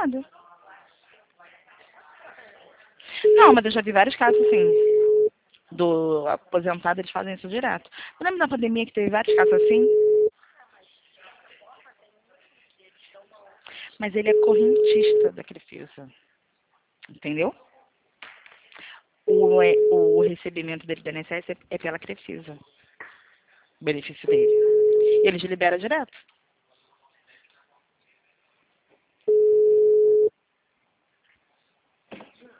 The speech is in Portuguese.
liberado. Não, mas eu já vi vários casos assim. Do aposentado, eles fazem isso direto. Eu lembro na pandemia que teve vários casos assim. Mas ele é correntista da Crefisa. Entendeu? O recebimento dele da INSS é pela Crefisa. O benefício dele. Eles liberam direto.